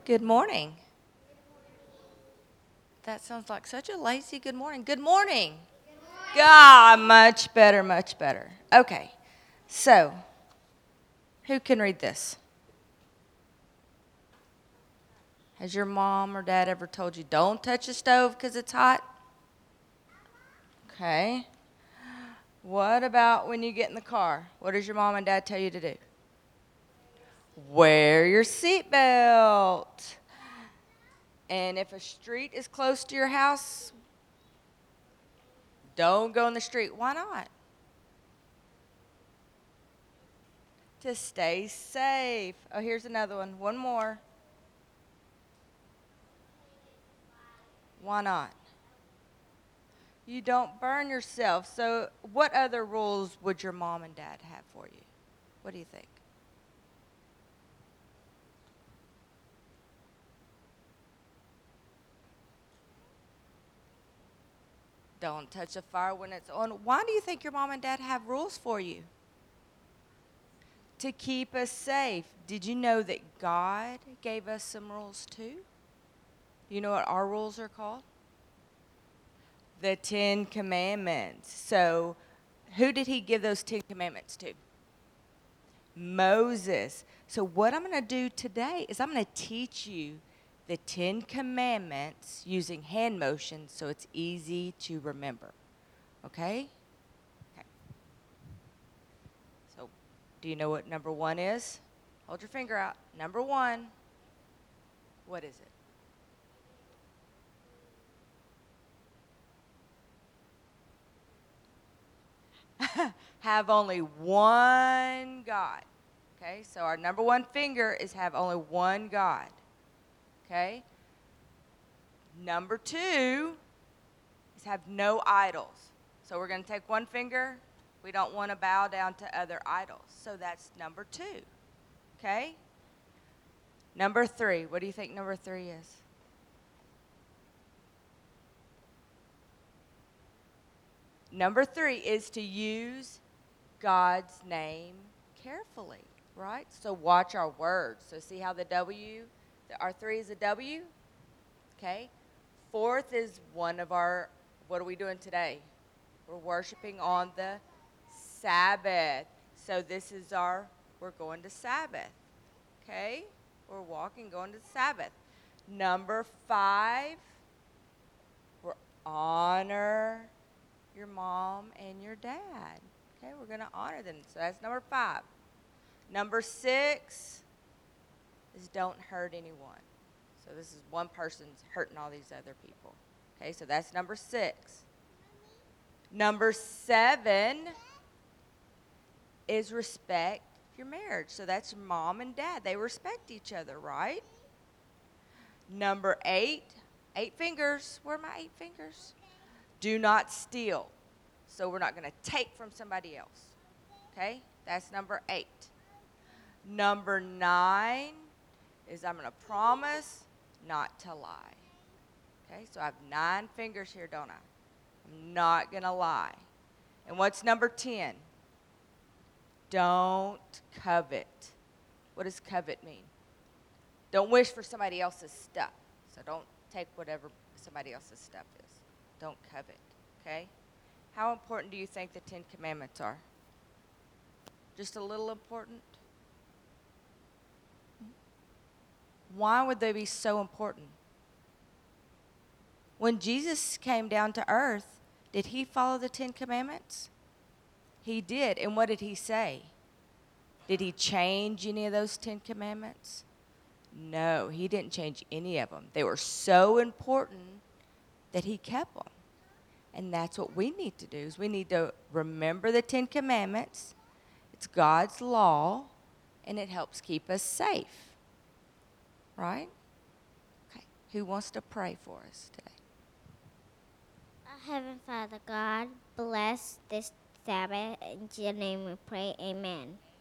Good morning. That sounds like such a lazy good morning. Good morning. God, much better, much better. Okay, so who can read this? Has your mom or dad ever told you don't touch the stove because it's hot? Okay. What about when you get in the car? What does your mom and dad tell you to do? Wear your seatbelt. And if a street is close to your house, don't go in the street. Why not? To stay safe. Oh, here's another one. One more. Why not? You don't burn yourself. So, what other rules would your mom and dad have for you? What do you think? Don't touch a fire when it's on. Why do you think your mom and dad have rules for you? To keep us safe. Did you know that God gave us some rules too? You know what our rules are called? The Ten Commandments. So, who did he give those Ten Commandments to? Moses. So, what I'm going to do today is I'm going to teach you the Ten Commandments using hand motions so it's easy to remember. Okay? Okay. So, do you know what number one is? Hold your finger out. Number one. What is it? Have only one God. Okay? So, our number one finger is have only one God. Okay? Number two is have no idols. So we're going to take one finger. We don't want to bow down to other idols. So that's number two. Okay? Number three. What do you think number three is? Number three is to use God's name carefully, right? So watch our words. So see how the W, our three is a W? Okay? Fourth is one of our, what are we doing today? We're worshiping on the Sabbath. So this is we're going to Sabbath. Okay? We're walking, going to Sabbath. Number five, we're honor your mom and your dad. Okay? We're going to honor them. So that's number five. Number six is don't hurt anyone. So this is one person's hurting all these other people. Okay? So that's number six. Number seven is respect your marriage. So that's your mom and dad. They respect each other, right? Number eight, eight fingers. Where are my eight fingers? Do not steal. So we're not going to take from somebody else. Okay? That's number eight. Number nine is I'm going to promise not to lie. Okay? So I have 9 fingers here, don't I? I'm not going to lie. And what's number 10? Don't covet. What does covet mean? Don't wish for somebody else's stuff. So don't take whatever somebody else's stuff is. Don't covet, okay? How important do you think the 10 Commandments are? Just a little important? Why would they be so important? When Jesus came down to earth, did he follow the 10 Commandments? He did. And what did he say? Did he change any of those 10 Commandments? No, he didn't change any of them. They were so important that he kept them. And that's what we need to do is we need to remember the 10 Commandments. It's God's law, and it helps keep us safe. Right? Okay. Who wants to pray for us today? Our Heavenly Father, God, bless this Sabbath. In your name we pray, amen.